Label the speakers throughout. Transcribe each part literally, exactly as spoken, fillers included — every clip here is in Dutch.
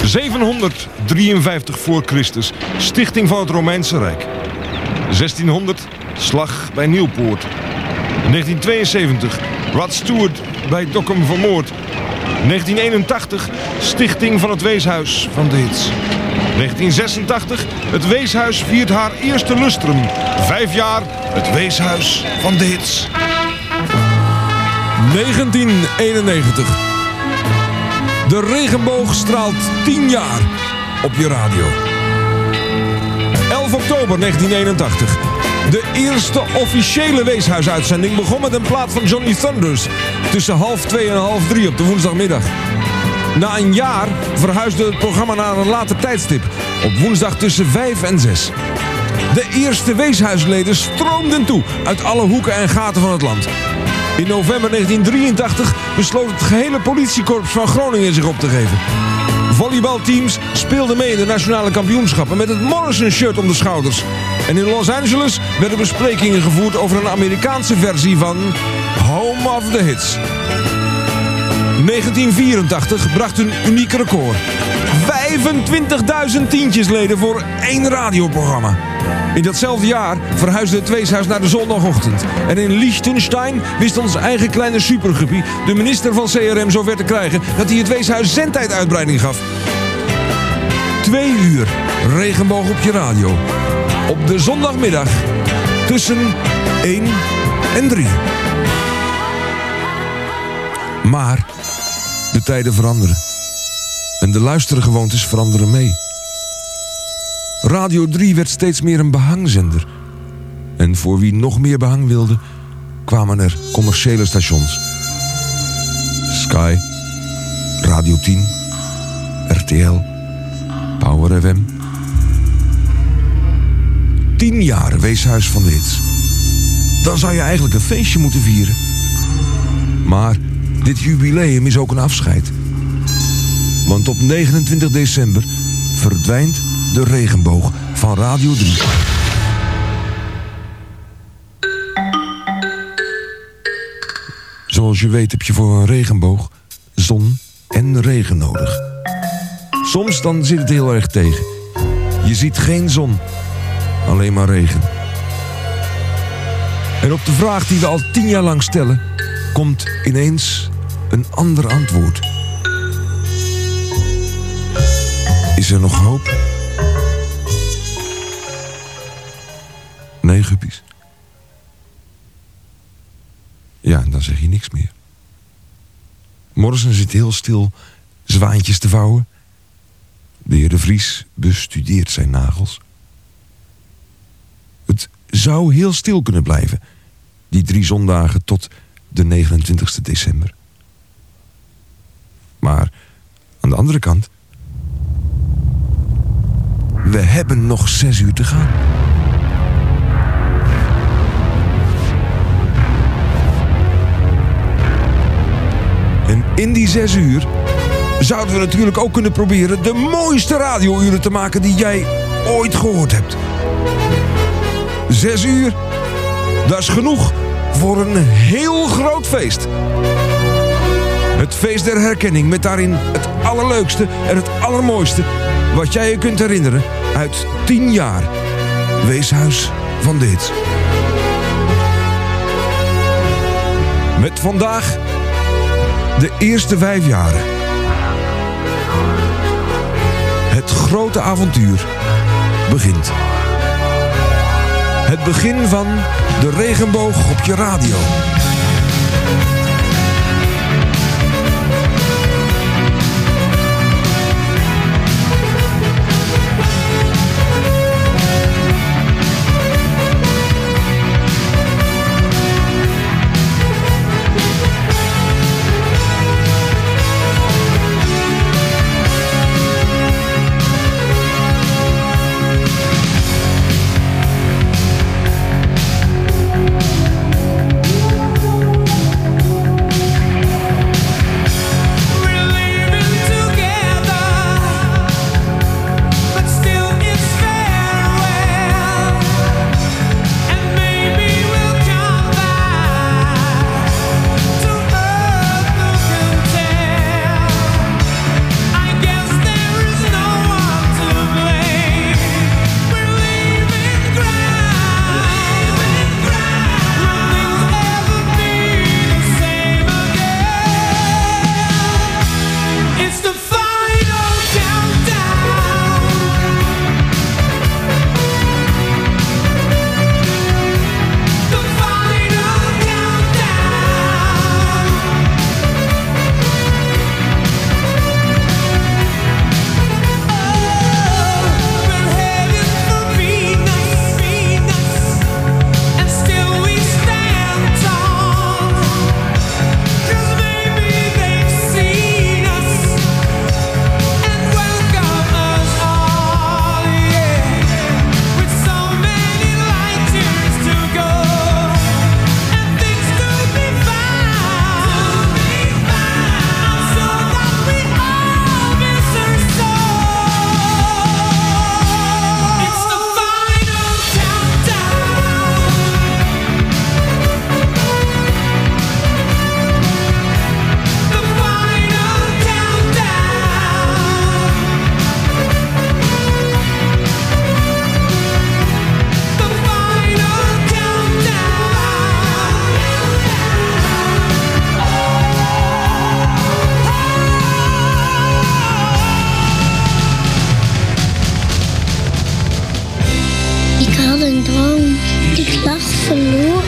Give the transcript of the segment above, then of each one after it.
Speaker 1: zevenhonderddrieënvijftig voor Christus, stichting van het Romeinse Rijk. zestienhonderd, slag bij Nieuwpoort. negentien tweeënzeventig, Rod Stewart bij Dokkum vermoord. negentien eenentachtig, stichting van het Weeshuis van de Hits. negentien zesentachtig, het Weeshuis viert haar eerste lustrum. Vijf jaar, het Weeshuis van de Hits.
Speaker 2: negentien eenennegentig. De regenboog straalt tien jaar op je radio. elf oktober negentien eenentachtig. De eerste officiële Weeshuisuitzending begon met een plaat van Johnny Thunders tussen half twee en half drie op de woensdagmiddag. Na een jaar verhuisde het programma naar een later tijdstip, op woensdag tussen vijf en zes. De eerste Weeshuisleden stroomden toe uit alle hoeken en gaten van het land. In november negentien drieëntachtig besloot het gehele politiekorps van Groningen zich op te geven. Volleybalteams speelden mee in de nationale kampioenschappen met het Morrison-shirt om de schouders. En in Los Angeles werden besprekingen gevoerd over een Amerikaanse versie van Home of the Hits. negentien vierentachtig bracht een uniek record. vijfentwintigduizend tientjesleden voor één radioprogramma. In datzelfde jaar verhuisde het Weeshuis naar de zondagochtend. En in Liechtenstein wist ons eigen kleine superguppie de minister van C R M zover te krijgen dat hij het Weeshuis zendtijduitbreiding gaf. Twee uur regenboog op je radio. Op de zondagmiddag tussen één en drie. Maar de tijden veranderen. En de luistergewoontes veranderen mee. Radio drie werd steeds meer een behangzender. En voor wie nog meer behang wilde, kwamen er commerciële stations. Sky, Radio tien, R T L, Power F M. Tien jaar Weeshuis van de Hits. Dan zou je eigenlijk een feestje moeten vieren. Maar dit jubileum is ook een afscheid. Want op negenentwintig december verdwijnt de regenboog van Radio drie. Zoals je weet heb je voor een regenboog zon en regen nodig. Soms dan zit het heel erg tegen. Je ziet geen zon, alleen maar regen. En op de vraag die we al tien jaar lang stellen, komt ineens een ander antwoord. Is er nog hoop? Nee, guppies. Ja, dan zeg je niks meer. Morrison zit heel stil zwaantjes te vouwen. De heer De Vries bestudeert zijn nagels. Het zou heel stil kunnen blijven, die drie zondagen tot de negenentwintigste december. Maar aan de andere kant, we hebben nog zes uur te gaan. En in die zes uur zouden we natuurlijk ook kunnen proberen de mooiste radiouren te maken die jij ooit gehoord hebt. Zes uur, dat is genoeg voor een heel groot feest. Het feest der herkenning met daarin het allerleukste en het allermooiste wat jij je kunt herinneren uit tien jaar Weeshuis van de Hits. Met vandaag de eerste vijf jaren. Het grote avontuur begint. Het begin van de regenboog op je radio.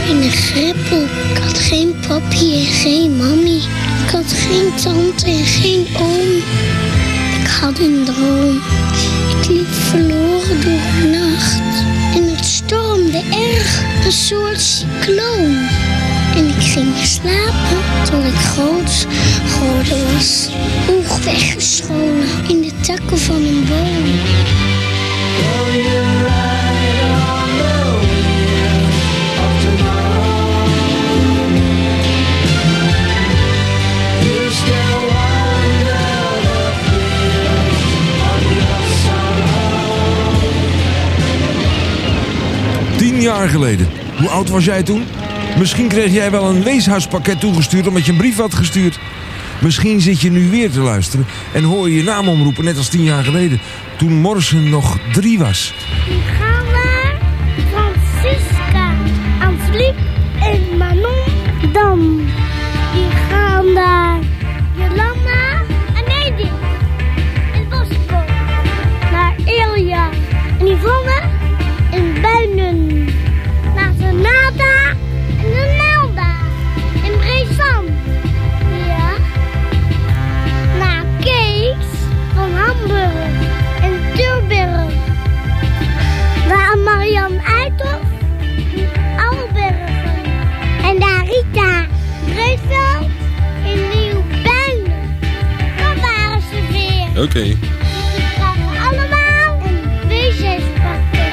Speaker 3: in een greppel. Ik had geen papi en geen mami. Ik had geen tante en geen oom. Ik had een droom. Ik liep verloren door de nacht. En het stormde erg, een soort cycloon. En ik ging slapen tot ik groot geworden was. Oeg weggescholen in de takken van een boom.
Speaker 2: Tien jaar geleden. Hoe oud was jij toen? Misschien kreeg jij wel een weeshuispakket toegestuurd omdat je een brief had gestuurd. Misschien zit je nu weer te luisteren en hoor je je naam omroepen, net als tien jaar geleden. Toen Morrison nog drie was.
Speaker 3: Die gaan naar Francisca, Angelique en Manon Dam. Die gaan naar Jolanda en Edith in Bosco. Naar Ilja en Yvonne in Buinen. Naar Renata en Nelda in Brezand. Ja. Naar Kees van Hamburg en Tilburg. Naar Marianne Uithof in Albergen. En naar Rita Breeveld in Nieuw-Buinen. Dat waren ze weer.
Speaker 2: Oké. Okay.
Speaker 3: Ze krijgen allemaal een weeshuispakket.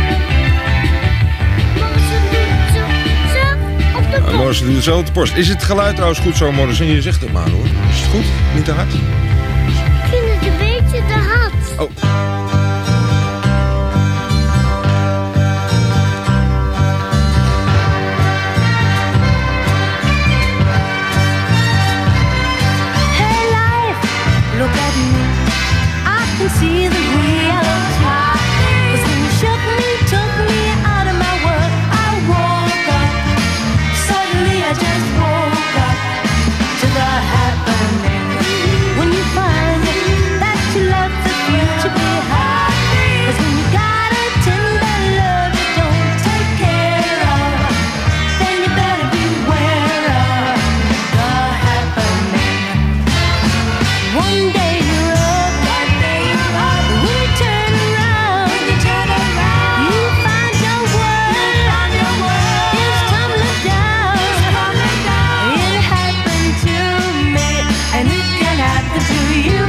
Speaker 3: Morrison doet zo, zo op de post.
Speaker 1: Morrison doet het zo op de post. Is het geluid trouwens goed zo, Morrison? Je zegt het maar hoor. Is het goed? Niet te hard?
Speaker 3: Ik vind het een beetje te hard.
Speaker 1: Oh.
Speaker 4: Hey life, look at me. I can see the reality. 'Cause when you shook me, took me out of my world, I woke up. Suddenly I just woke up to the happening. When you find that you love the future behind. 'Cause when you got a tender love you don't take care of, then you better beware of the happening. One day you're up, one day you're up. When you turn around, when you turn around, you find your world, find your world is tumbling down, it's tumbling down. It happened to me, and it can happen to you.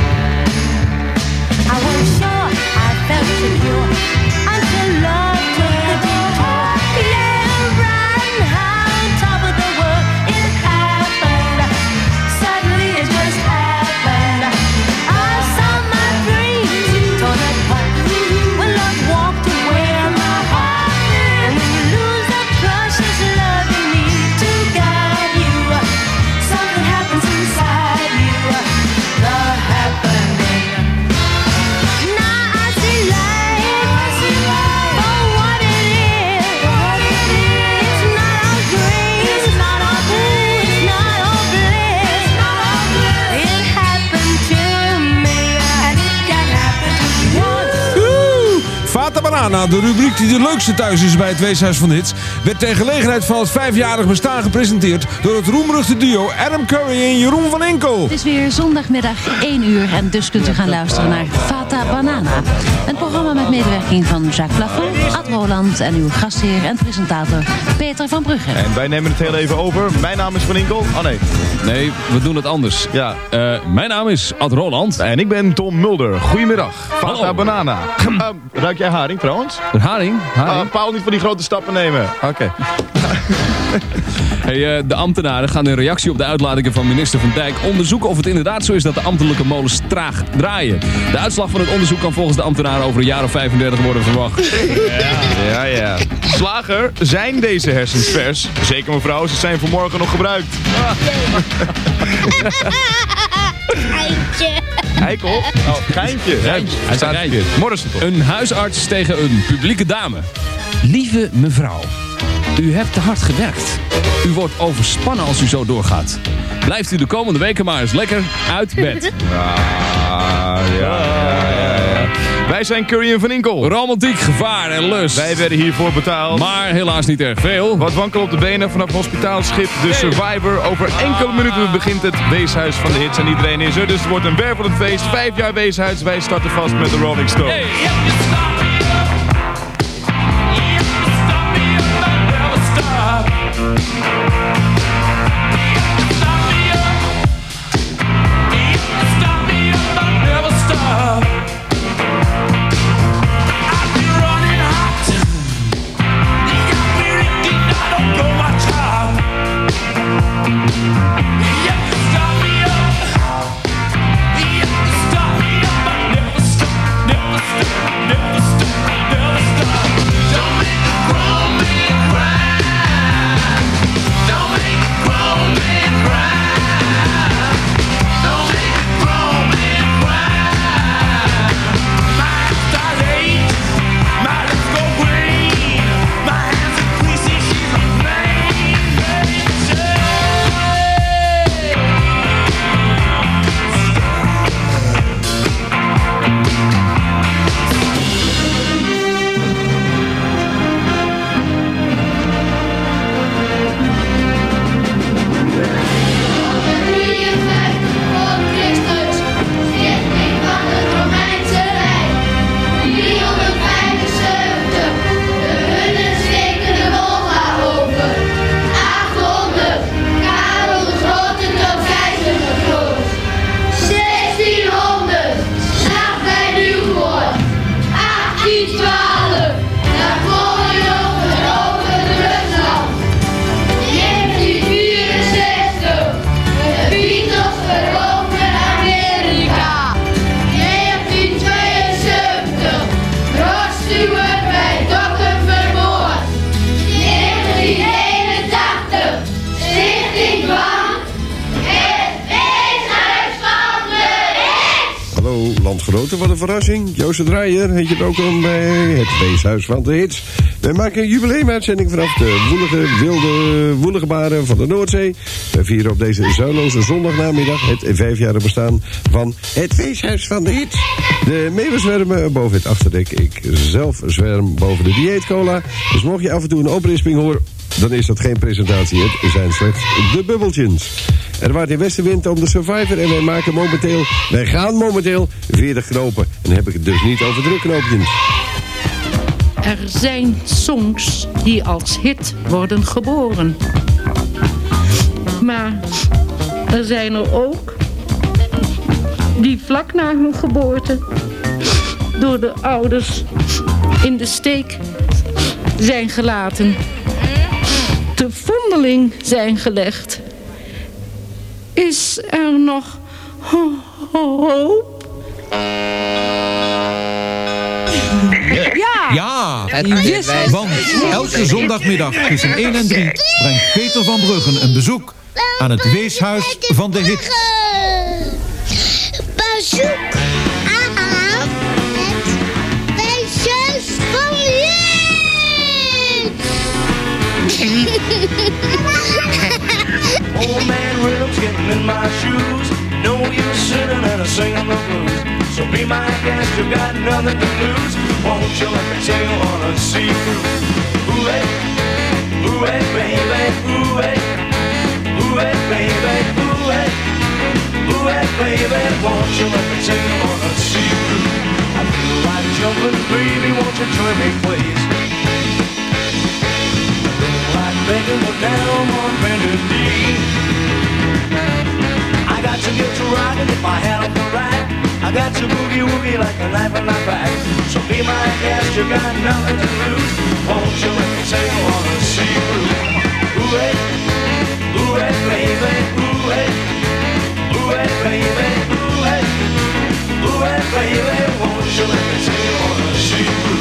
Speaker 4: I was sure, I felt secure until love took the detour. Yeah, right on top of the world, it happened. Suddenly it just happened. I saw my dreams torn apart when love walked away from my heart. And when you lose that precious love you need to guide you, something happens inside you, the happening. Now I see life for what it is. It's not all green, it's not all good, it's not all bliss. It happened to me, and it can happen to you.
Speaker 2: Oeh, Fata Banana, de rubriek die de leukste thuis is bij het Weeshuis van de Hits, werd ter gelegenheid van het vijfjarig bestaan gepresenteerd door het roemruchte duo Adam Curry en Jeroen van Enkel.
Speaker 5: Het is weer zondagmiddag één uur en dus kunt u gaan luisteren naar Fata Banana. Een programma met medewerking van Jacques Plafond, Ad Roland en uw gastheer en presentator Peter van Brugge.
Speaker 6: En wij nemen het heel even over. Mijn naam is Van Inkel. Oh nee.
Speaker 7: Nee, we doen het anders.
Speaker 6: Ja.
Speaker 7: Uh, mijn naam is Ad Roland.
Speaker 6: En ik ben Tom Mulder. Goedemiddag. Fata
Speaker 7: Hallo.
Speaker 6: Banana. Uh, ruik jij haring trouwens?
Speaker 7: Een haring? haring?
Speaker 6: Uh, Paul niet van die grote stappen nemen. Oké. Okay.
Speaker 7: Hey, uh, de ambtenaren gaan in reactie op de uitlatingen van minister Van Dijk onderzoeken of het inderdaad zo is dat de ambtelijke molens traag draaien. De uitslag van het onderzoek kan volgens de ambtenaren over een jaar of vijfendertig worden verwacht.
Speaker 6: Ja, ja, ja. Slager, zijn deze hersens vers? Zeker mevrouw, ze zijn vanmorgen nog gebruikt.
Speaker 3: Geintje.
Speaker 6: Eikel? Oh, geintje. Geintje.
Speaker 7: Hij staat
Speaker 6: Geintje. Morrison toch?
Speaker 7: Een huisarts tegen een publieke dame. Lieve mevrouw, u hebt te hard gewerkt. U wordt overspannen als u zo doorgaat. Blijft u de komende weken maar eens lekker uit bed.
Speaker 6: Ah, ja, ja, ja, ja. Wij zijn Curry en Van Inkel.
Speaker 7: Romantiek, gevaar en lust.
Speaker 6: Wij werden hiervoor betaald.
Speaker 7: Maar helaas niet erg veel.
Speaker 6: Wat wankel op de benen vanaf hospitaalschip De Survivor. Over enkele minuten begint het weeshuis van de hits en iedereen is er. Dus het wordt een wervelend feest. Vijf jaar weeshuis. Wij starten vast met de Rolling Stones.
Speaker 7: Hey.
Speaker 8: Landgenoten, wat een verrassing. Joost de Draaier heet je welkom bij het feesthuis van de hits. Wij maken een jubileumuitzending vanaf de woelige, wilde, woelige baren van de Noordzee. Wij vieren op deze zuiloze zondagnamiddag het vijfjarig bestaan van het feesthuis van de hits. De meeuwen zwermen boven het achterdek. Ik zelf zwerm boven de dieetcola. Dus mocht je af en toe een oprisping horen, dan is dat geen presentatie. Het zijn slechts de bubbeltjes. Er waait in westenwind om de Survivor en wij maken momenteel, wij gaan momenteel veertig knopen. En dan heb ik het dus niet over drukknoopjes.
Speaker 9: Er zijn songs die als hit worden geboren. Maar er zijn er ook die vlak na hun geboorte door de ouders in de steek zijn gelaten. Te vondeling zijn gelegd. Is er nog hoop?
Speaker 10: Ja! Ja! Yes. Want elke zondagmiddag tussen één en drie brengt Peter van Bruggen een bezoek aan het weeshuis van de hits.
Speaker 3: Bezoek aan het weeshuis van de
Speaker 11: Old man rhythm's getting in my shoes. No use sitting and singing the blues. So be my guest, you got nothing to lose. Won't you let me take you on a sea cruise? Ooh, hey, ooh, hey, baby, ooh, hey, ooh, hey, baby, ooh, hey, ooh, hey, baby, won't you let me take you on a sea cruise? I feel like jumping, baby, won't you join me, please? Begging for down on bended knee. I got to get to rockin' if I had the right. I got to boogie woogie like a knife in my back. So be my guest, you got nothing to lose. Won't you let me take you on a sea cruise? Ooh, hey, ooh, hey, baby, ooh, hey, ooh, hey, baby, ooh, hey, ooh, hey, baby, won't you let me take you on a sea cruise?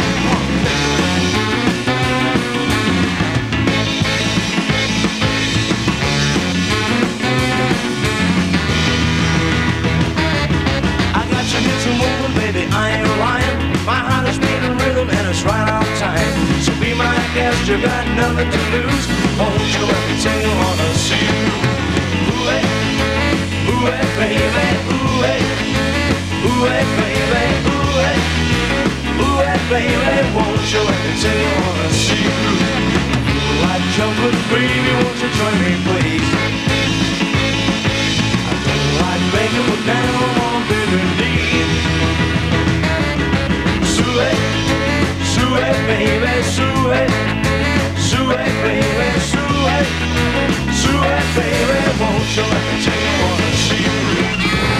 Speaker 11: I ain't lying, my heart is beating rhythm and it's right on time. So be my guest, you got nothing to lose. Won't you let me take you on a sea cruise? Ooh, hey, ooh, hey, baby, ooh, hey, ooh, hey, baby, ooh, hey, baby, won't you let me take you on a sea cruise? Like chocolate, baby, won't you join me, please? I don't like bacon, but now I'm on bended knee. Sue, sue, baby, sue, sue, baby, sue, sue, baby, won't you let me take you on a sea cruise?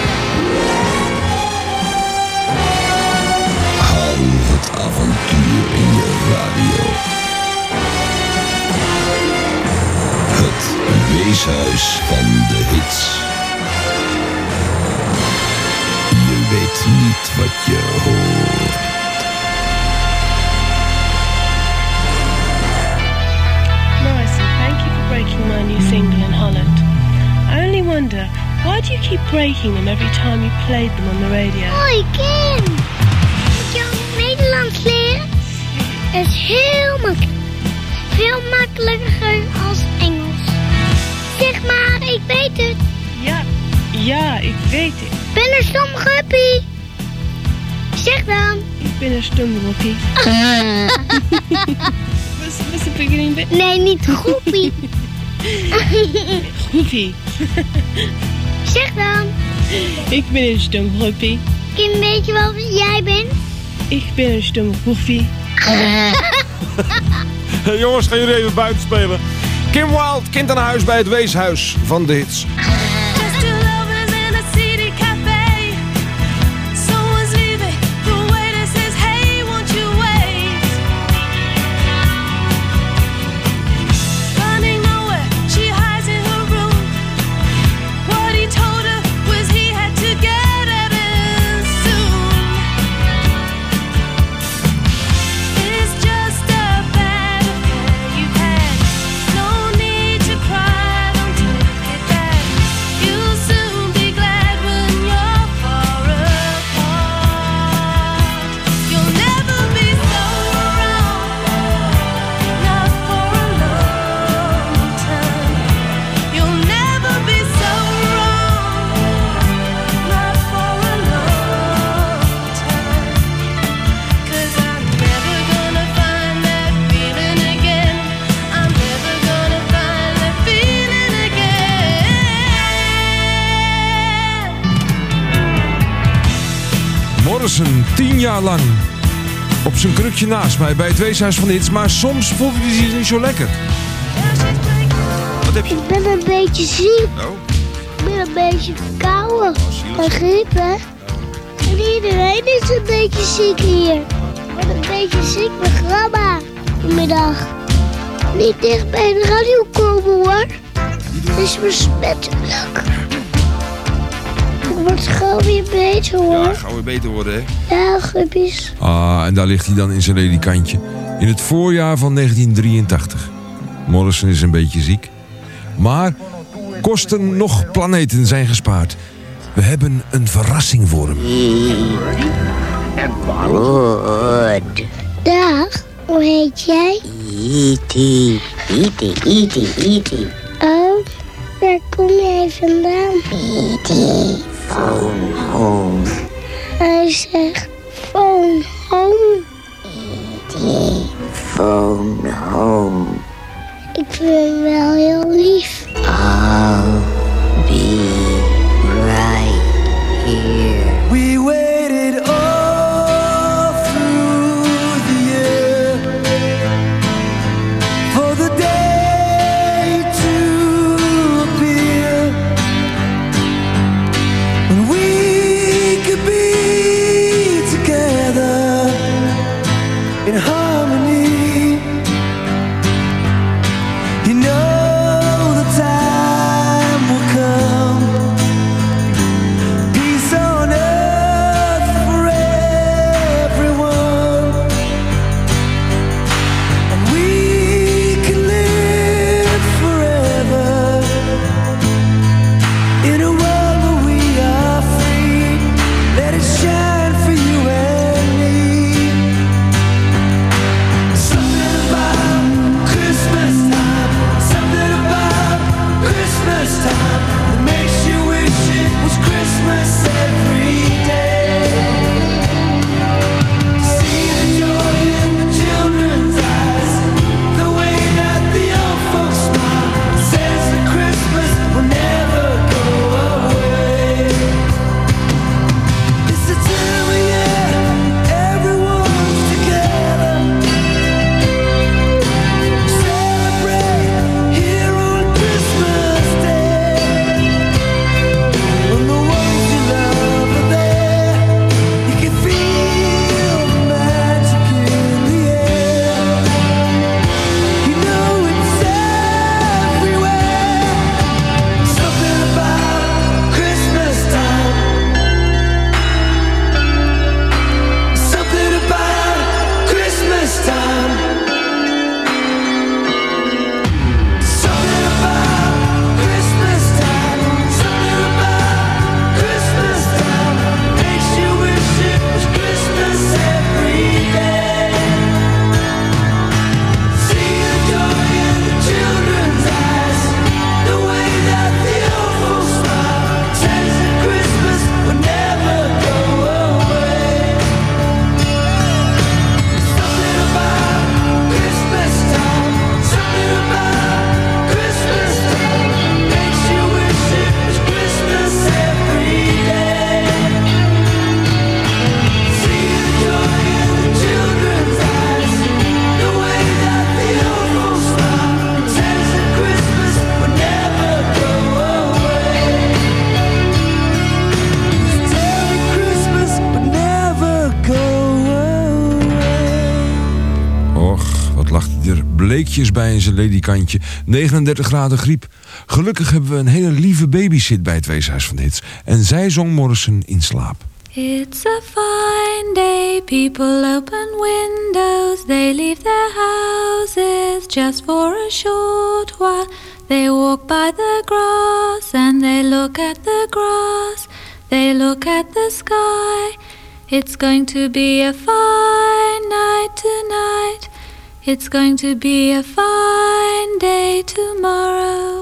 Speaker 12: Hou het avontuur in je radio. Het weeshuis van de hits. Je weet niet wat je hoort.
Speaker 13: Morrison, thank you for breaking my new single in Holland. I only wonder, why do you keep breaking them every time you played them on the radio?
Speaker 3: Hoi Kim! Moet je ook Nederlands leren? Het is heel makkelijk. Veel makkelijker als Engels. Zeg maar, ik weet het.
Speaker 13: Ja, ja, ik weet het.
Speaker 3: Ik ben een stom guppie. Zeg dan.
Speaker 13: Ik ben een stom guppie. Was, was het beginning bit?
Speaker 3: Nee, niet groepie.
Speaker 13: Groepie.
Speaker 3: Zeg dan.
Speaker 13: Ik ben een stom guppie.
Speaker 3: Kim, weet je wel wie jij bent?
Speaker 13: Ik ben een stom guppie.
Speaker 1: Hey, jongens, gaan jullie even buiten spelen. Kim Wilde, kind aan huis bij het weeshuis van de hits. Morrison, tien jaar lang op zijn krukje naast mij bij het weeshuis van de hits, maar soms voelde hij zich niet zo lekker. Wat heb je?
Speaker 3: Ik ben een beetje ziek.
Speaker 1: Oh.
Speaker 3: Ik ben een beetje verkouden. Een griep, hè? En iedereen is een beetje ziek hier. Ik ben een beetje ziek met grandma vanmiddag. Niet dicht bij de radio komen, hoor. Het is besmettelijk. Ik word gauw weer beter, hoor.
Speaker 1: Ja, gaan we beter worden, hè?
Speaker 3: Ja, grippies.
Speaker 1: Ah, en daar ligt hij dan in zijn ledikantje. In het voorjaar van negentien drieëntachtig. Morrison is een beetje ziek. Maar kosten nog planeten zijn gespaard. We hebben een verrassing voor hem.
Speaker 3: Good. Dag, hoe heet jij? Iti, Iti, Iti, Iti. Oh, waar kom jij vandaan? Iti, phone home. Hij zegt phone home. Iti, phone home. Ik vind hem wel heel lief. I'll be right here.
Speaker 11: We waited all through the year for the day to appear when we could be together in harmony. You know the time
Speaker 2: Wat lag hij er bleekjes bij in zijn ledikantje. negenendertig graden griep. Gelukkig hebben we een hele lieve babysit bij het Weeshuis van de Hits. En zij zong Morrison in slaap.
Speaker 14: It's a fine day, people open windows, they leave their houses just for a short while. They walk by the grass and they look at the grass, they look at the sky. It's going to be a fine night tonight, it's going to be a fine day tomorrow.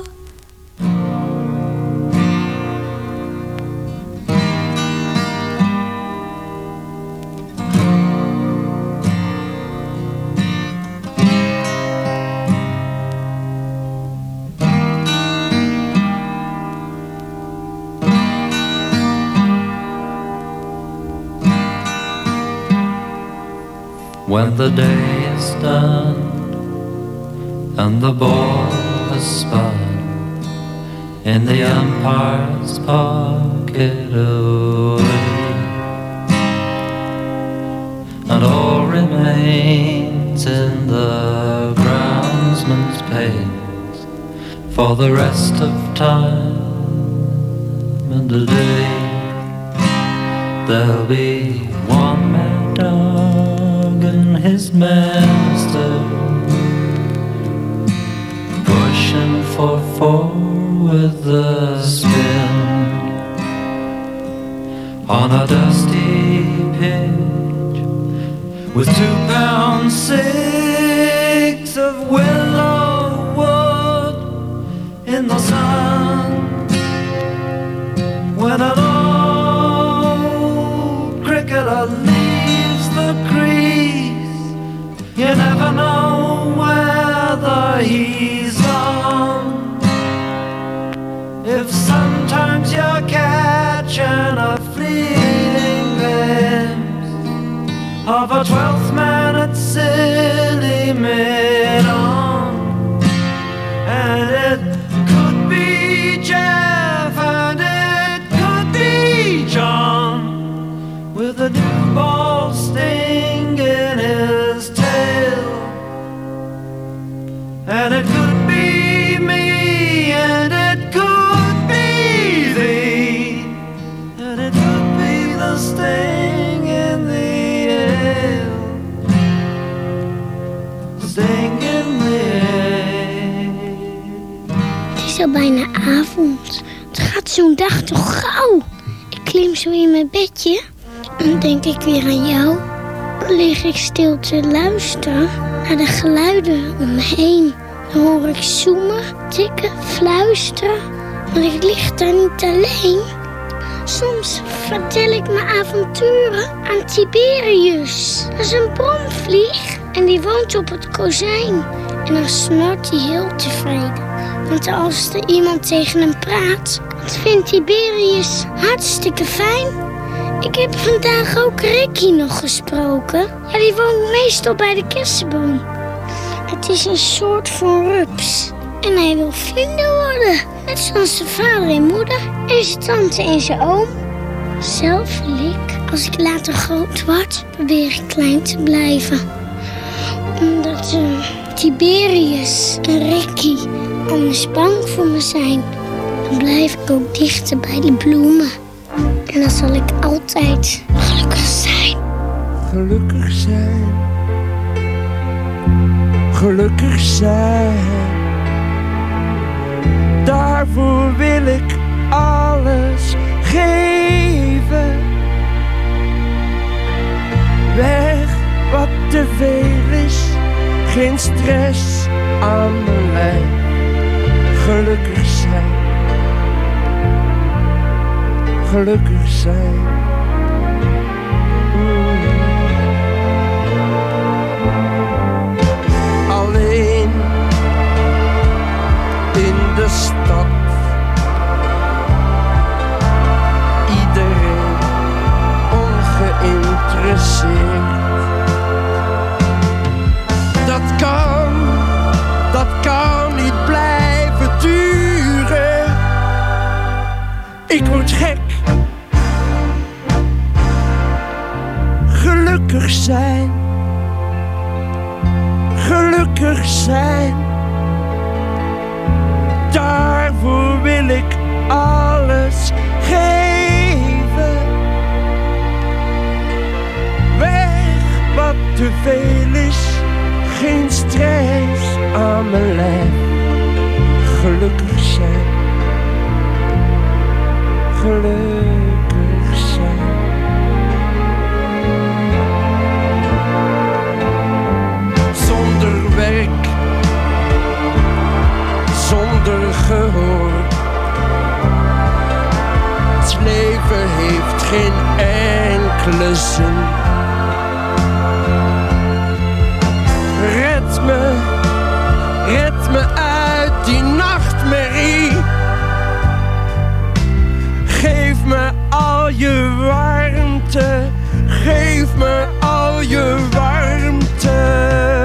Speaker 15: When the day is done and the ball has spun in the umpire's pocket away, and all remains in the groundsman's pace for the rest of time and the day, there'll be one mad dog and his master pushing for four with the spin on a dusty pitch with two pound six of willow wood in the sun. When an old cricketer leaves the crease, you never know whether he's on. If sometimes you're catching a fleeting glimpse of a twelfth man at silly mid-on, and it could be Jeff and it could be John with a new ball sting in his tail, and it could be me and it could be thee, and it could be the sting in the air, sting in the air.
Speaker 3: Het is al bijna avond. Het gaat zo'n dag toch gauw. Ik klim zo in mijn bedje en dan denk ik weer aan jou. Dan lig ik stil te luisteren naar de geluiden om me heen. Dan hoor ik zoemen, tikken, fluisteren. Maar ik lig daar niet alleen. Soms vertel ik mijn avonturen aan Tiberius. Dat is een bromvlieg en die woont op het kozijn. En dan snort hij heel tevreden. Want als er iemand tegen hem praat, dat vindt Tiberius hartstikke fijn. Ik heb vandaag ook Ricky nog gesproken. Ja, die woont meestal bij de kersenboom. Het is een soort van rups. En hij wil vrienden worden. Net zoals zijn vader en moeder en zijn tante en zijn oom. Zelf wil ik, als ik later groot word, probeer ik klein te blijven. Omdat uh, Tiberius en Ricky anders bang voor me zijn. Dan blijf ik ook dichter bij die bloemen. En dan zal ik altijd gelukkig zijn.
Speaker 16: Gelukkig zijn. Gelukkig zijn. Daarvoor wil ik alles geven. Weg wat te veel is. Geen stress aan mijn lijf. Gelukkig zijn. Gelukkig zijn. Mm. Alleen in de stad. Iedereen ongeïnteresseerd. Dat kan, dat kan niet blijven duren. Ik word gek gelukkig zijn. Daarvoor wil ik alles geven. Weg wat te veel is, geen stress aan mijn lijf. Gelukkig zijn, gelukkig zijn. Zonder werk, zonder gehoor. Het leven heeft geen enkele zin. Red me, red me uit die nachtmerrie. Geef me al je warmte, geef me al je warmte.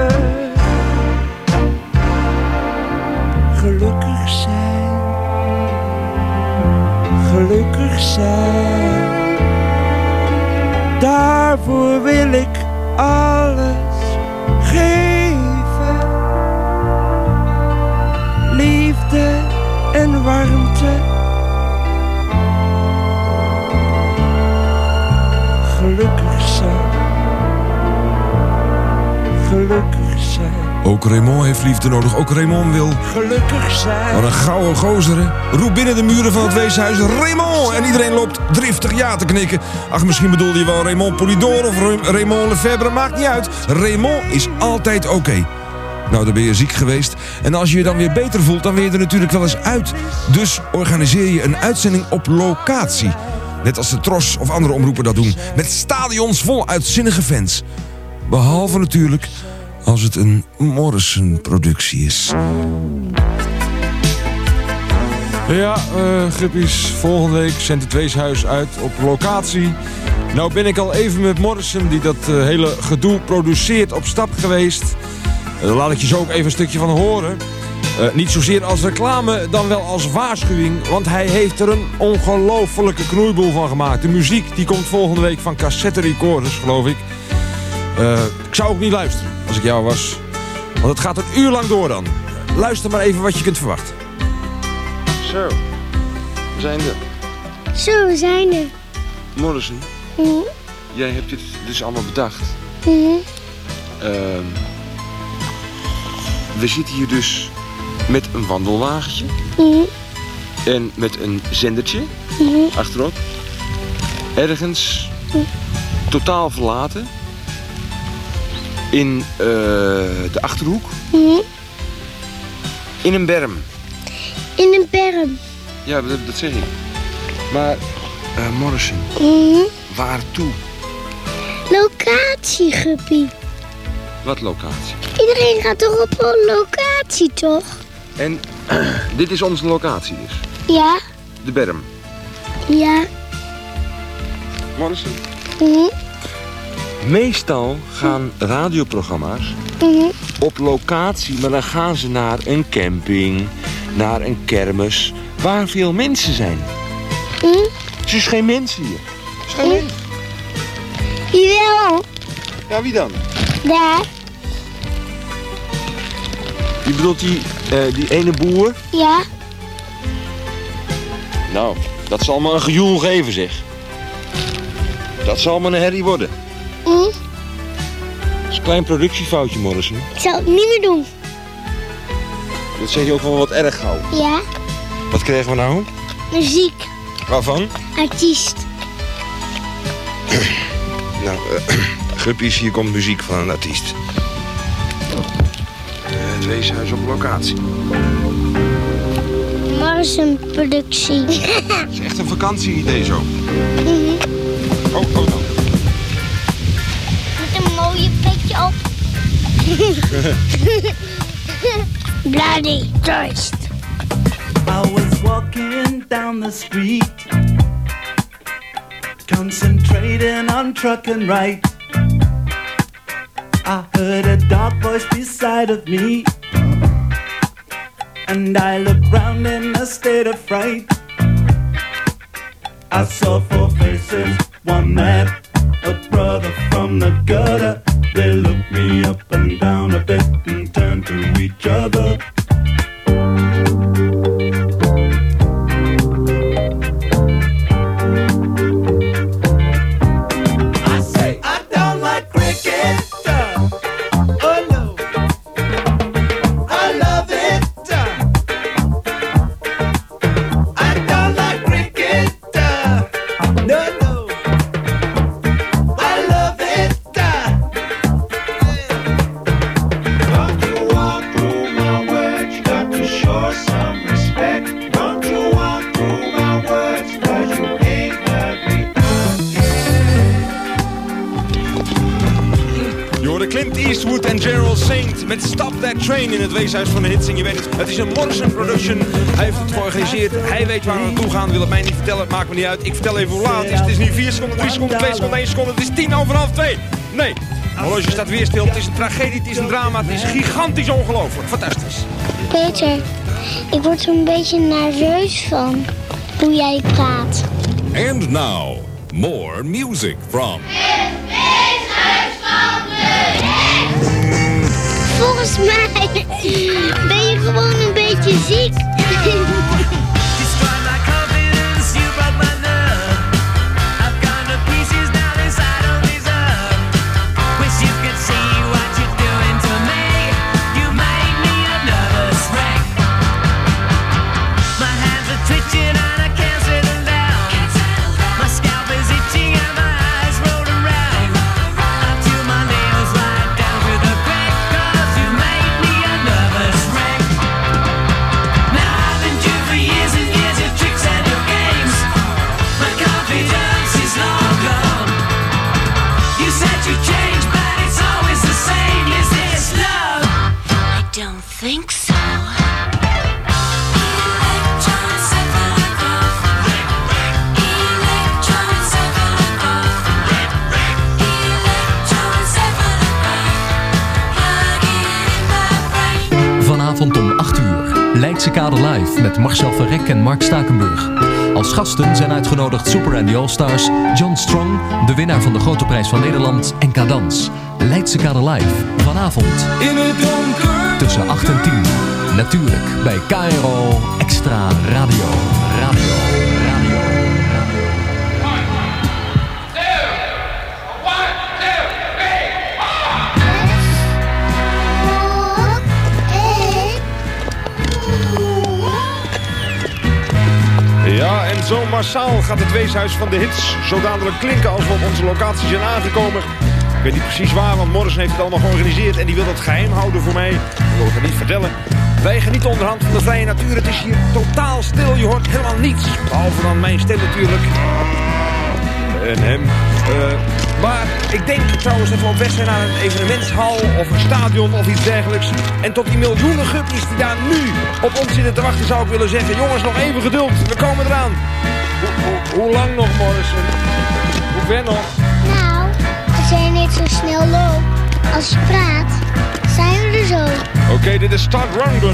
Speaker 16: Gelukkig zijn, gelukkig zijn. Daarvoor wil ik alles geven. Liefde en warmte. Gelukkig zijn, gelukkig zijn.
Speaker 2: Ook Raymond heeft liefde nodig, ook Raymond wil
Speaker 16: Gelukkig zijn.
Speaker 2: Wat een gouden gozer, hè? Roep binnen de muren van het weeshuis Raymond! En iedereen loopt driftig ja te knikken. Ach, misschien bedoelde je wel Raymond Polidor of Raymond Lefebvre, maakt niet uit. Raymond is altijd oké. Okay. Nou, dan ben je ziek geweest. En als je je dan weer beter voelt, dan wil je er natuurlijk wel eens uit. Dus organiseer je een uitzending op locatie. Net als de Tros of andere omroepen dat doen. Met stadions vol uitzinnige fans. Behalve natuurlijk als het een Morrison-productie is. Ja, uh, Grippies, volgende week zendt het weeshuis uit op locatie. Nou ben ik al even met Morrison, die dat uh, hele gedoe produceert, op stap geweest. Uh, daar laat ik je zo ook even een stukje van horen. Uh, niet zozeer als reclame, dan wel als waarschuwing. Want hij heeft er een ongelofelijke knoeiboel van gemaakt. De muziek die komt volgende week van cassette recorders, geloof ik. Uh, ik zou ook niet luisteren, als ik jou was. Want het gaat een uur lang door dan. Luister maar even wat je kunt verwachten.
Speaker 1: Zo, we zijn er.
Speaker 3: Zo, we zijn er.
Speaker 1: Morrison,
Speaker 3: Mm.
Speaker 1: jij hebt dit dus allemaal bedacht.
Speaker 3: Mm.
Speaker 1: Uh, we zitten hier dus met een wandelwagentje.
Speaker 3: Mm.
Speaker 1: En met een zendertje
Speaker 3: Mm.
Speaker 1: achterop. Ergens
Speaker 3: Mm.
Speaker 1: totaal verlaten. In uh, de Achterhoek.
Speaker 3: Mm.
Speaker 1: In een berm.
Speaker 3: In een berm.
Speaker 1: Ja, dat, dat zeg ik. Maar, uh, Morrison,
Speaker 3: Mm.
Speaker 1: waartoe?
Speaker 3: Locatie, Guppy.
Speaker 1: Wat locatie?
Speaker 3: Iedereen gaat toch op een locatie, toch?
Speaker 1: En dit is onze locatie dus.
Speaker 3: Ja,
Speaker 1: De berm.
Speaker 3: ja.
Speaker 1: Morrison.
Speaker 3: Mm.
Speaker 1: Meestal gaan radioprogramma's
Speaker 3: Mm.
Speaker 1: op locatie, maar dan gaan ze naar een camping, naar een kermis, waar veel mensen zijn.
Speaker 3: Mm.
Speaker 1: Er is geen mensen hier. Er is geen
Speaker 3: Mm.
Speaker 1: mens.
Speaker 3: Jawel.
Speaker 1: Ja, wie dan?
Speaker 3: Daar.
Speaker 1: Je bedoelt die, uh, die ene boer?
Speaker 3: Ja.
Speaker 1: Nou, dat zal maar een gejoel geven, zeg. Dat zal maar een herrie worden.
Speaker 3: Mm.
Speaker 1: Dat is een klein productiefoutje, Morrison.
Speaker 3: Ik zal het niet meer doen.
Speaker 1: Dat zeg je ook wel wat erg gauw.
Speaker 3: Ja.
Speaker 1: Wat kregen we nou?
Speaker 3: Muziek.
Speaker 1: Waarvan?
Speaker 3: Artiest.
Speaker 1: Nou, uh, Guppies, hier komt muziek van een artiest. Uh, het weeshuis op locatie.
Speaker 3: Morrison productie.
Speaker 1: Het is echt een vakantie-idee zo.
Speaker 3: Mm-hmm.
Speaker 1: Oh, oh, oh.
Speaker 3: Met een mooie petje op. Bloody Christ.
Speaker 15: I was walking down the street, concentrating on trucking right. I heard a dark voice beside of me, and I looked round in a state of fright. I saw four faces, one man, a brother from the gutter. They looked me up and down a bit and turned
Speaker 2: General Saint met Stop That Train in het Weeshuis van de Hits. En je weet het, het is een Morrison production. Hij heeft het georganiseerd. Hij weet waar we naartoe gaan. Wil het mij niet vertellen, het maakt me niet uit. Ik vertel even hoe laat het is. Het is nu vier seconden, drie seconden, twee seconden, één seconde. Het is tien over half twee. Nee, het horloge staat weer stil. Het is een tragedie, het is een drama. Het is gigantisch ongelooflijk. Fantastisch.
Speaker 3: Peter, ik word er een beetje nerveus van hoe jij praat.
Speaker 17: And now, more music from...
Speaker 3: Volgens mij ben je gewoon een beetje ziek.
Speaker 4: Think so.
Speaker 18: Vanavond om acht uur. Leidse Kade Live met Marcel Verrek en Mark Stakenburg. Als gasten zijn uitgenodigd Super Andy All-Stars, John Strong, de winnaar van de Grote Prijs van Nederland en Cadans. Leidse Kade Live. Vanavond.
Speaker 15: In het donker.
Speaker 18: Tussen acht en tien. Natuurlijk bij K R O Extra Radio. Radio. Radio.
Speaker 2: Ja, en zo massaal gaat het Weeshuis van de Hits zo dadelijk klinken als we op onze locatie zijn aangekomen. Ik weet niet precies waar, want Morrison heeft het allemaal georganiseerd en die wil dat geheim houden voor mij. Dat wil ik het niet vertellen. Wij genieten onderhand van de vrije natuur. Het is hier totaal stil, je hoort helemaal niets. Behalve dan mijn stem natuurlijk. En hem. Uh, maar ik denk trouwens dat we op weg zijn naar een evenementshal of een stadion of iets dergelijks. En tot die miljoenen guppies die daar nu op ons zitten te wachten zou ik willen zeggen. Jongens, nog even geduld. We komen eraan. Hoe, hoe, hoe lang nog, Morrison? Hoe ver nog?
Speaker 3: Nou, als jij niet zo snel loopt als je praat, zijn we er zo.
Speaker 2: Oké, okay, dit is Start Rundgren.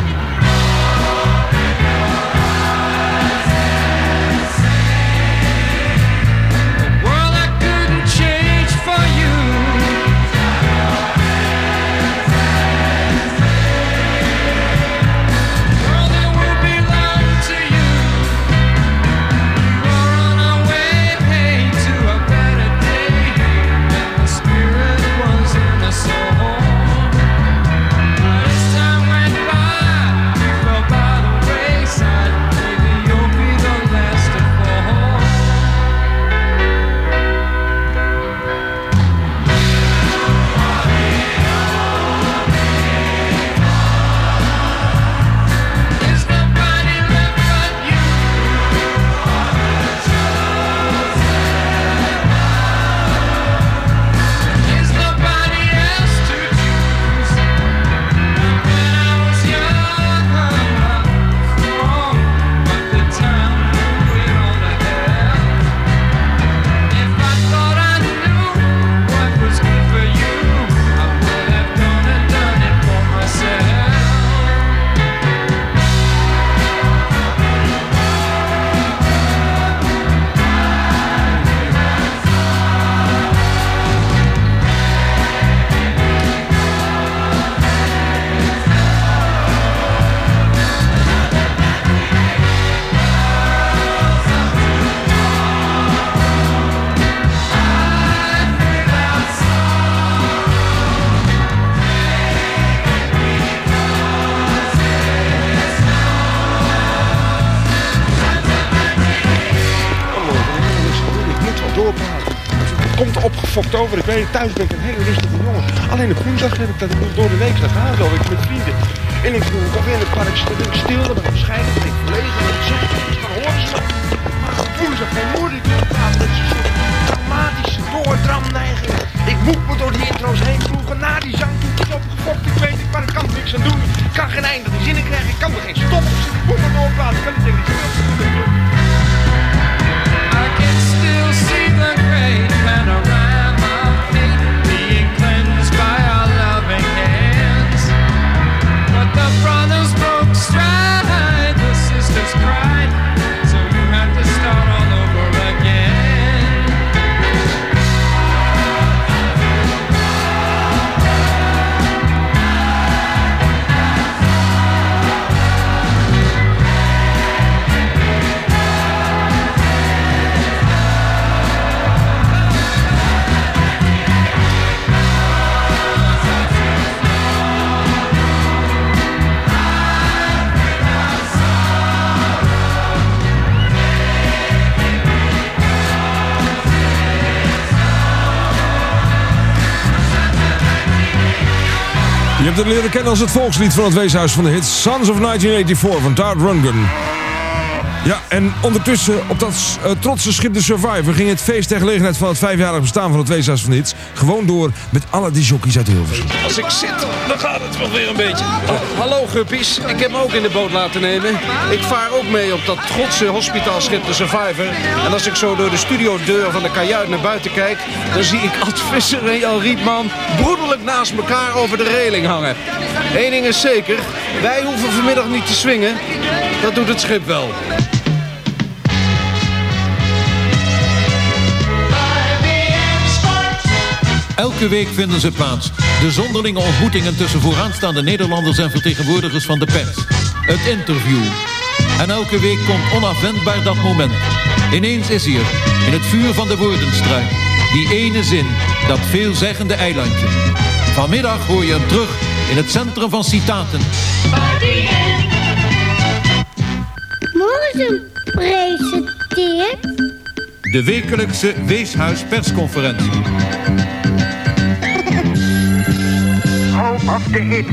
Speaker 2: Opgefokt over. Ik weet, thuis ben ik een hele rustige jongen. Alleen op woensdag heb ik dat ik door de week ga gaan, zo ik met vrienden. En ik doe of in het park stil, dan ben ik bescheiden, dan ben ik verlegen, dan zeg ik, dan horen ze me. Maar op woensdag, mijn moeder, ik wil praten, dat is zo
Speaker 19: automatische doordramneiging. Ik moet me door die intro's heen ploegen. Na die zangtoetjes opgefokt. Ik weet het, maar ik kan er niks aan doen. Ik kan geen einde die zinnen krijgen. Ik kan er geen stop op zitten. Ik moet me doorpraten. Ik kan het ding niet doen.
Speaker 15: I can still see the great panorama of fate being cleansed by our loving hands. But the brothers broke stride, the sisters cried, so you had to start all over again.
Speaker 2: Je hebt het leren kennen als het volkslied van het Weeshuis van de Hits. Sons of negentien vierennegentig van Tart Rundgren. Ja, en ondertussen op dat uh, trotse schip de Survivor ging het feest ter gelegenheid van het vijfjarig bestaan van het Weeshuis van de Hits gewoon door met alle die jockeys uit Hilversum.
Speaker 16: Als ik zit, dan gaat het wel weer een beetje. Oh, hallo guppies, ik heb me ook in de boot laten nemen. Ik vaar ook mee op dat trotse hospitaalschip de Survivor. En als ik zo door de studiodeur van de kajuit naar buiten kijk, dan zie ik Ad Visser en Jan Rietman broederlijk naast elkaar over de reling hangen. Eén ding is zeker, wij hoeven vanmiddag niet te swingen. Dat doet het schip wel.
Speaker 10: Elke week vinden ze plaats. De zonderlinge ontmoetingen tussen vooraanstaande Nederlanders en vertegenwoordigers van de pers. Het interview. En elke week komt onafwendbaar dat moment. Ineens is hier, in het vuur van de woordenstruik, die ene zin, dat veelzeggende eilandje. Vanmiddag hoor je hem terug in het centrum van citaten.
Speaker 3: Morgen presenteert
Speaker 10: De wekelijkse Weeshuis persconferentie.
Speaker 16: Home of the hits.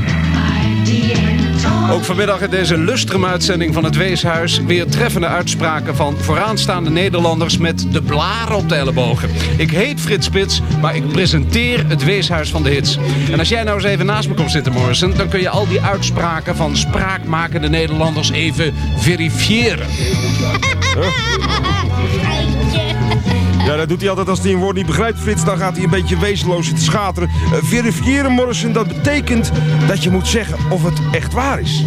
Speaker 16: Ook vanmiddag in deze lustrum-uitzending van het Weeshuis weer treffende uitspraken van vooraanstaande Nederlanders met de blaren op de ellebogen. Ik heet Frits Spits, maar ik presenteer het Weeshuis van de Hits. En als jij nou eens even naast me komt zitten, Morrison, dan kun je al die uitspraken van spraakmakende Nederlanders even verifiëren.
Speaker 1: Ja, dat doet hij altijd als hij een woord niet begrijpt, Frits. Dan gaat hij een beetje wezenloos zitten schateren. Uh, verifiëren, Morrison, dat betekent dat je moet zeggen of het echt waar is.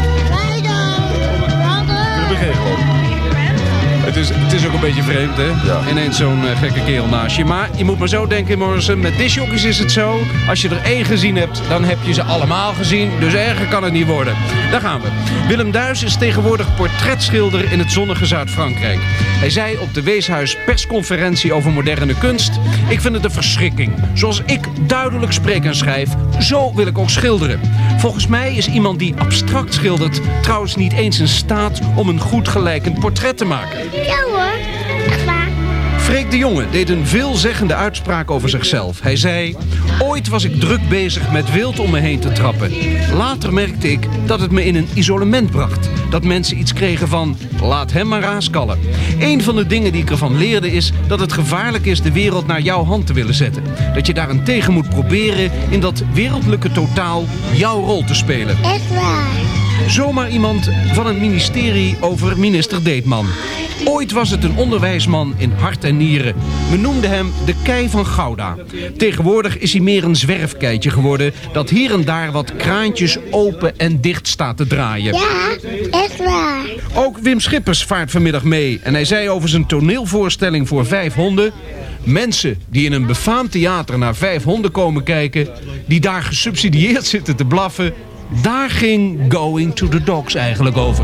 Speaker 16: Dat begin ik gewoon. Het is, het is ook een beetje vreemd, hè? Ja. Ineens zo'n uh, gekke kerel naast je. Maar je moet maar zo denken, Morrison. Met discjockeys is het zo. Als je er één gezien hebt, dan heb je ze allemaal gezien. Dus erger kan het niet worden. Daar gaan we. Willem Duis is tegenwoordig portretschilder in het zonnige Zuid-Frankrijk. Hij zei op de Weeshuis persconferentie over moderne kunst: ik vind het een verschrikking. Zoals ik duidelijk spreek en schrijf, zo wil ik ook schilderen. Volgens mij is iemand die abstract schildert trouwens niet eens in staat om een goed gelijkend portret te maken.
Speaker 3: Ja hoor, echt waar.
Speaker 16: Freek de Jonge deed een veelzeggende uitspraak over zichzelf. Hij zei: ooit was ik druk bezig met wild om me heen te trappen. Later merkte ik dat het me in een isolement bracht. Dat mensen iets kregen van: laat hem maar raaskallen. Een van de dingen die ik ervan leerde is dat het gevaarlijk is de wereld naar jouw hand te willen zetten. Dat je daarentegen moet proberen in dat wereldlijke totaal jouw rol te spelen.
Speaker 3: Echt waar.
Speaker 16: Zomaar iemand van het ministerie over minister Deetman. Ooit was het een onderwijsman in hart en nieren. We noemden hem de kei van Gouda. Tegenwoordig is hij meer een zwerfkeitje geworden dat hier en daar wat kraantjes open en dicht staat te draaien.
Speaker 3: Ja, echt waar.
Speaker 16: Ook Wim Schippers vaart vanmiddag mee en hij zei over zijn toneelvoorstelling voor vijf honden: mensen die in een befaamd theater naar vijf honden komen kijken, die daar gesubsidieerd zitten te blaffen, daar ging Going to the Dogs eigenlijk over.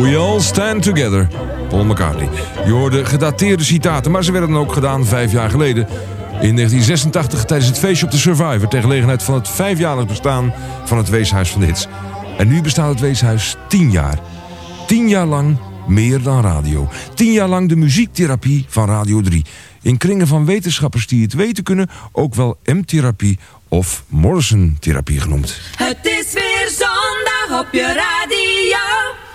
Speaker 2: We All Stand Together, Paul McCartney. Je hoorde gedateerde citaten, maar ze werden dan ook gedaan vijf jaar geleden. In negentien zesentachtig tijdens het feestje op de Survivor... ter gelegenheid van het vijfjarig bestaan van het Weeshuis van de Hits. En nu bestaat het Weeshuis tien jaar. Tien jaar lang meer dan radio. Tien jaar lang de muziektherapie van Radio drie. In kringen van wetenschappers die het weten kunnen... ook wel M-therapie of Morrison-therapie genoemd.
Speaker 4: Het is weer zondag op je radio.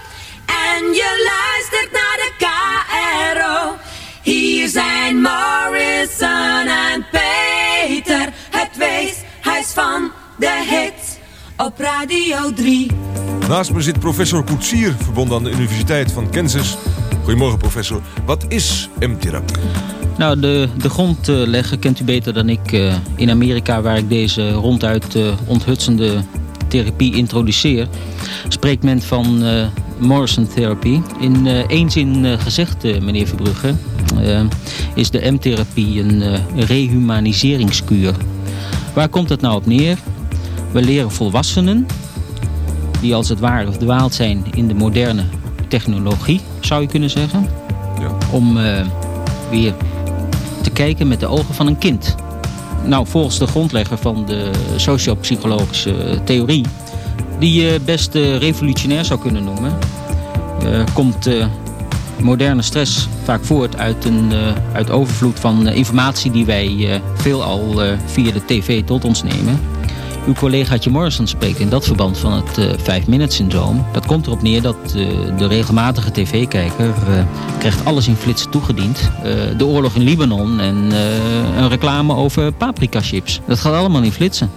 Speaker 4: En je luistert naar de K R O. Hier zijn Morrison en Peter. Het Weeshuis van de Hits op Radio drie.
Speaker 1: Naast me zit professor Koetsier, verbonden aan de Universiteit van Kansas. Goedemorgen professor. Wat is M-therapie?
Speaker 20: Nou, de, de grond uh, leggen kent u beter dan ik. Uh, in Amerika, waar ik deze ronduit uh, onthutsende therapie introduceer... spreekt men van uh, Morrison-therapie. In uh, één zin uh, gezegd, uh, meneer Verbrugge... Uh, is de M-therapie een uh, rehumaniseringskuur. Waar komt het nou op neer? We leren volwassenen... die als het ware verdwaald zijn in de moderne technologie, zou je kunnen zeggen... Ja. om uh, weer te kijken met de ogen van een kind. Nou, volgens de grondlegger van de sociopsychologische theorie... die je best uh, revolutionair zou kunnen noemen... Uh, komt uh, moderne stress vaak voort uit een uh, uit overvloed van uh, informatie... die wij uh, veelal uh, via de tv tot ons nemen... Uw collegaatje Morrison spreekt in dat verband van het uh, vijf-minute-syndroom. Dat komt erop neer dat uh, de regelmatige tv-kijker uh, krijgt alles in flitsen toegediend. Uh, de oorlog in Libanon en uh, een reclame over paprika-chips. Dat gaat allemaal in flitsen.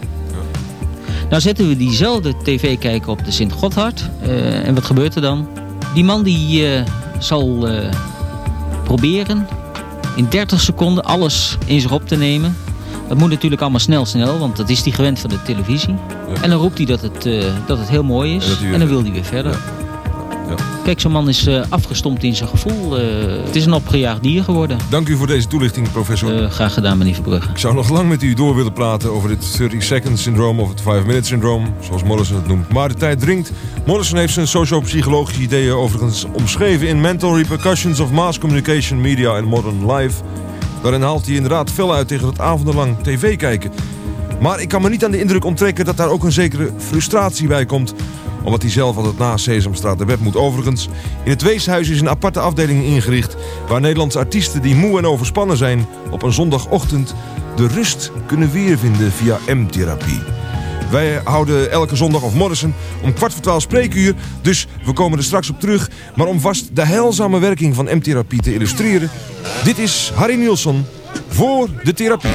Speaker 20: Nou zetten we diezelfde tv-kijker op de Sint-Gotthard. Uh, en wat gebeurt er dan? Die man die uh, zal uh, proberen in dertig seconden alles in zich op te nemen... Dat moet natuurlijk allemaal snel, snel, want dat is hij gewend van de televisie. Ja. En dan roept hij dat het, uh, dat het heel mooi is en, en dan wil hij weer verder. Ja. Ja. Kijk, zo'n man is uh, afgestompt in zijn gevoel. Uh, het is een opgejaagd dier geworden.
Speaker 1: Dank u voor deze toelichting, professor.
Speaker 20: Uh, graag gedaan, meneer Verbrugge.
Speaker 1: Ik zou nog lang met u door willen praten over dit thirty second syndroom of het five minute syndroom, zoals Morrison het noemt. Maar de tijd dringt. Morrison heeft zijn socio-psychologische ideeën overigens omschreven in Mental Repercussions of Mass Communication, Media and Modern Life. Daarin haalt hij inderdaad fel uit tegen het avondenlang tv kijken. Maar ik kan me niet aan de indruk onttrekken dat daar ook een zekere frustratie bij komt. Omdat hij zelf altijd na Sesamstraat de web moet. Overigens, in het Weeshuis is een aparte afdeling ingericht... waar Nederlandse artiesten die moe en overspannen zijn... op een zondagochtend de rust kunnen weervinden via M-therapie. Wij houden elke zondag of Morrison om kwart voor twaalf spreekuur. Dus we komen er straks op terug. Maar om vast de heilzame werking van M-therapie te illustreren... dit is Harry Nilsson voor de therapie.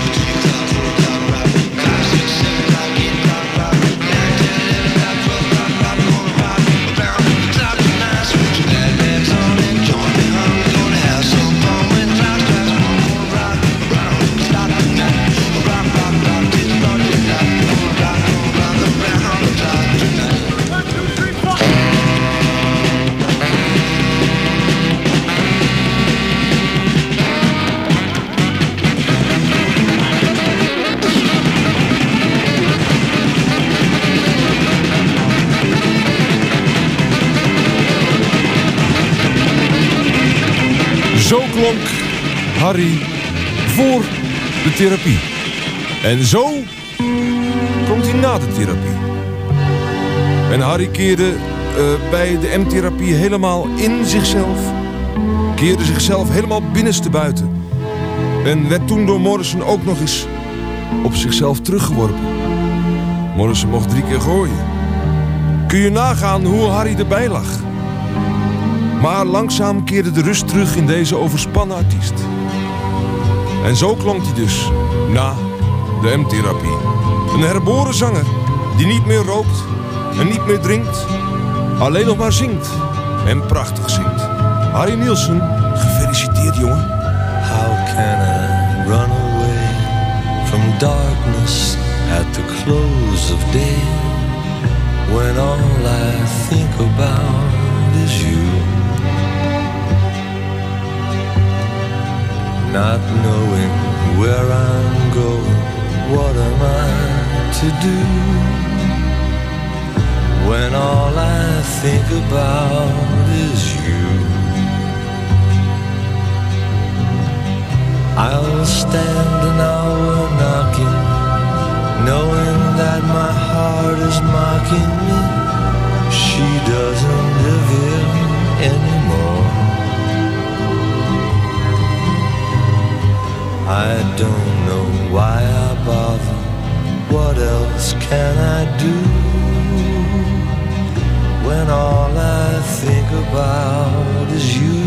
Speaker 1: Zo klonk Harry voor de therapie. En zo komt hij na de therapie. En Harry keerde uh, bij de M-therapie helemaal in zichzelf. Keerde zichzelf helemaal binnenstebuiten. En werd toen door Morrison ook nog eens op zichzelf teruggeworpen. Morrison mocht drie keer gooien. Kun je nagaan hoe Harry erbij lag? Maar langzaam keerde de rust terug in deze overspannen artiest. En zo klonk hij dus na de M-therapie. Een herboren zanger die niet meer rookt en niet meer drinkt. Alleen nog maar zingt en prachtig zingt. Harry Nilsson, gefeliciteerd jongen.
Speaker 11: How can I run away from darkness at the close of day, when all I think about is you? Not knowing where I'm going, what am I to do, when all I think about
Speaker 15: anymore. I don't know why I bother. What else can I do when all I think about is you?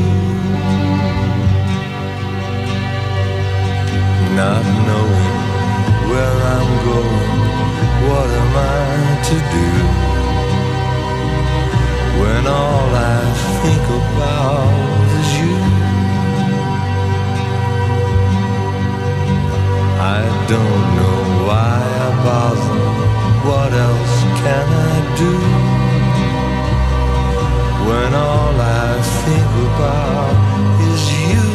Speaker 15: Not knowing where I'm going, what am I to do when all I think about is you? I don't know why I bother, what else can I do when all I think about is you?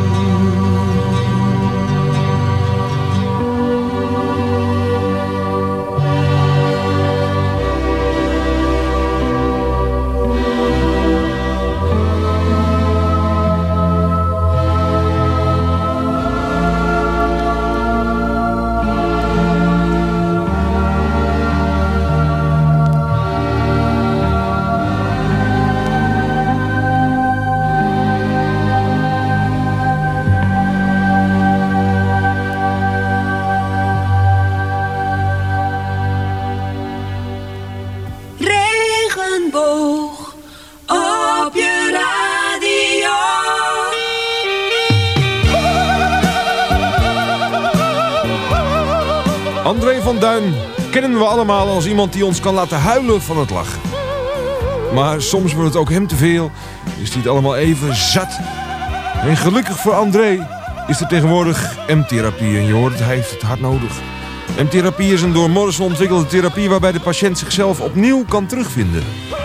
Speaker 4: Regenboog op je radio.
Speaker 2: André van Duin kennen we allemaal als iemand die ons kan laten huilen van het lachen. Maar soms wordt het ook hem te veel, is hij het allemaal even zat. En gelukkig voor André is er tegenwoordig M-therapie en je hoort het, hij heeft het hard nodig. M-therapie is een door Morrison ontwikkelde therapie waarbij de patiënt zichzelf opnieuw kan terugvinden.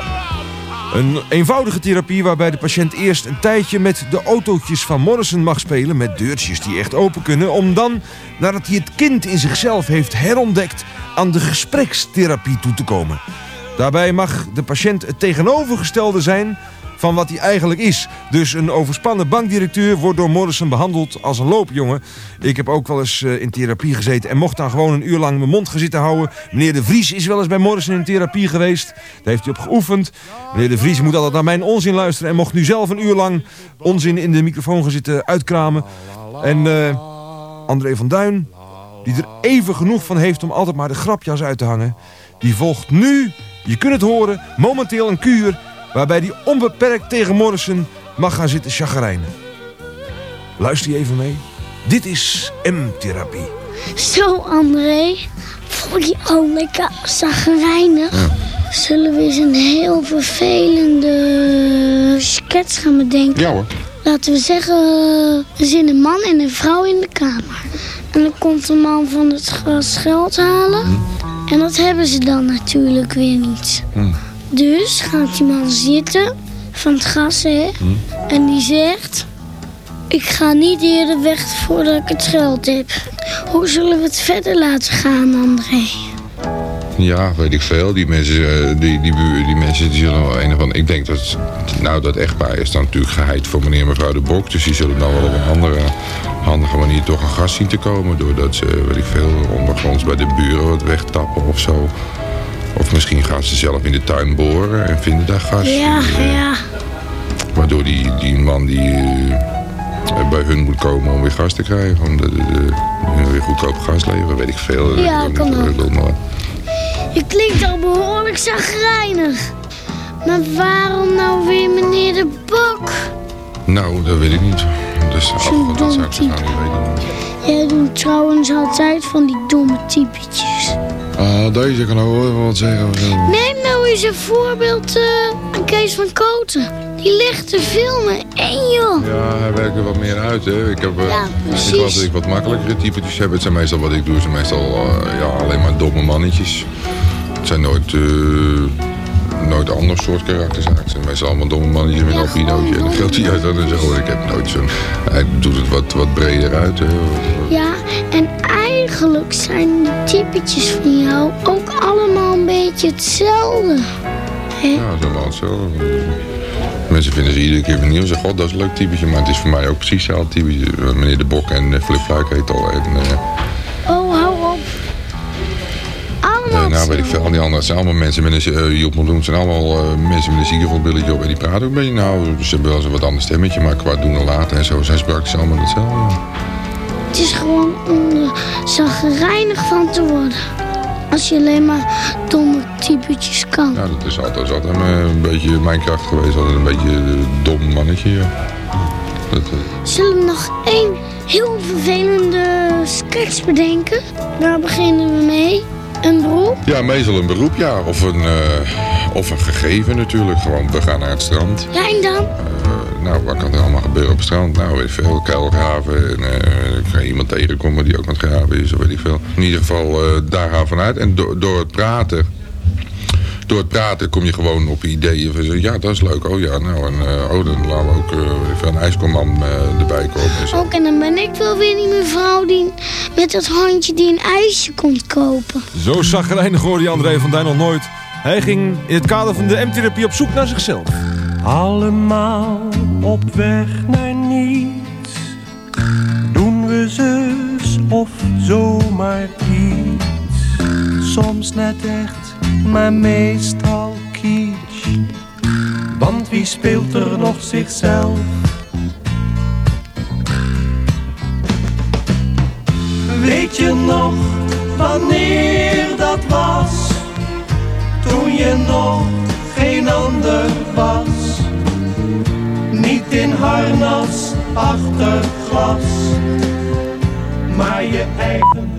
Speaker 2: Een eenvoudige therapie waarbij de patiënt eerst een tijdje met de autootjes van Morrison mag spelen, met deurtjes die echt open kunnen, om dan, nadat hij het kind in zichzelf heeft herontdekt, aan de gesprekstherapie toe te komen. Daarbij mag de patiënt het tegenovergestelde zijn van wat hij eigenlijk is. Dus een overspannen bankdirecteur wordt door Morrison behandeld als een loopjongen. Ik heb ook wel eens uh, in therapie gezeten en mocht dan gewoon een uur lang mijn mond gaan zitten houden. Meneer De Vries is wel eens bij Morrison in therapie geweest. Daar heeft hij op geoefend. Meneer De Vries moet altijd naar mijn onzin luisteren en mocht nu zelf een uur lang onzin in de microfoon gaan zitten uitkramen. En uh, André van Duin, die er even genoeg van heeft om altijd maar de grapjas uit te hangen, die volgt nu, je kunt het horen, momenteel een kuur waarbij hij onbeperkt tegen Morrison mag gaan zitten chagrijnen. Luister je even mee. Dit is M-therapie.
Speaker 3: Zo, André. Vond je al lekker zagrijnig? Ja. Zullen we eens een heel vervelende sketch gaan bedenken?
Speaker 21: Ja hoor.
Speaker 3: Laten we zeggen, er zit een man en een vrouw in de kamer. En dan komt de man van het gras geld halen. Hm. En dat hebben ze dan natuurlijk weer niet. Hm. Dus gaat die man zitten van het gas, hè? Hm. En die zegt: ik ga niet eerder weg voordat ik het geld heb. Hoe zullen we het verder laten gaan, André?
Speaker 21: Ja, weet ik veel. Die mensen, die, die, die, die mensen die zullen wel een of andere... Ik denk dat, nou, dat echtpaar is dan natuurlijk geheid voor meneer en mevrouw de Bok. Dus die zullen dan wel op een andere handige manier toch een gas zien te komen. Doordat ze, weet ik veel, ondergronds bij de buren wat wegtappen of zo. Of misschien gaan ze zelf in de tuin boren en vinden daar gas.
Speaker 3: Ja, uh, ja.
Speaker 21: Waardoor die, die man die uh, bij hun moet komen om weer gas te krijgen. Omdat uh, uh, weer goedkoop gas leveren, weet ik veel.
Speaker 3: Ja,
Speaker 21: ik
Speaker 3: kan ook.
Speaker 21: Maar...
Speaker 3: Je klinkt al behoorlijk zagrijnig. Maar waarom nou weer meneer de Bok?
Speaker 21: Nou, dat weet ik niet. Dus oh, dat zou ik zo nou niet weten.
Speaker 3: Jij doet trouwens altijd van die domme typetjes.
Speaker 21: Ah, deze kan ook wel wat zeggen.
Speaker 3: Neem nou eens een voorbeeld uh, aan Kees van Koten. Die ligt te filmen. En joh.
Speaker 21: Ja, hij werkt er wat meer uit, hè. Ik heb uh,
Speaker 3: ja, precies.
Speaker 21: Ik geloof dat ik wat makkelijkere typetjes heb. Het zijn meestal wat ik doe. Het zijn meestal uh, ja, alleen maar domme mannetjes. Het zijn nooit, uh, nooit ander soort karakters. Het zijn meestal allemaal domme mannetjes met een albinootje en een geeltje uit en zo. Ik heb nooit zo'n... Hij doet het wat, wat breder uit, hè.
Speaker 3: Ja, en eigenlijk zijn die typetjes van jou ook allemaal een beetje hetzelfde. Hè?
Speaker 21: Ja, het is allemaal hetzelfde. Mensen vinden ze iedere keer opnieuw. Ze zeggen, god, dat is een leuk typetje. Maar het is voor mij ook precies hetzelfde typetje. Meneer de Bok en Flip Fluik heet al. En, uh...
Speaker 3: Oh, hou op. Allemaal
Speaker 21: nee, nou, Ja, weet ik veel. Al die anderen zijn allemaal mensen met een... Uh, Joep Meloen zijn allemaal uh, mensen met een ziekenveldbilletje op. En die praten ook een beetje... Nou, ze hebben wel eens een wat ander stemmetje. Maar qua doen en laten en zo zijn ze praktisch allemaal hetzelfde. Ja.
Speaker 3: Het is gewoon om uh, zagrijnig van te worden. Als je alleen maar domme typetjes kan.
Speaker 21: Ja, dat is altijd, altijd een beetje mijn kracht geweest. Altijd een beetje een dom mannetje, ja. Dat, uh...
Speaker 3: Zullen we nog één heel vervelende sketch bedenken? Waar beginnen we mee? Een beroep?
Speaker 21: Ja, meestal een beroep, ja. Of een, uh, of een gegeven natuurlijk. Gewoon, we gaan naar het strand.
Speaker 3: Ja, en dan?
Speaker 21: Uh, nou, wat kan er allemaal gebeuren op het strand? Nou, weet ik veel, kuilgraven. En uh, kan je iemand tegenkomen die ook aan het graven is, of weet ik veel. In ieder geval, uh, daar gaan we vanuit. En do door het praten... Door het praten kom je gewoon op ideeën van, ja, dat is leuk. Oh ja, nou, en uh, oh, dan laten we ook uh, een ijskomman uh, erbij komen. En zo.
Speaker 3: Ook, en dan ben ik wel weer die mevrouw die met dat handje die een ijsje komt kopen.
Speaker 2: Zo chagrijnig hoorde je André van Duin nog nooit. Hij ging in het kader van de M-therapie op zoek naar zichzelf.
Speaker 15: Allemaal op weg naar niets. Doen we zus of zomaar iets. Soms net echt, maar meestal kitsch. Want wie speelt er nog zichzelf? Weet je nog wanneer dat was? Toen je nog geen ander was. Niet in harnas achter glas, maar je eigen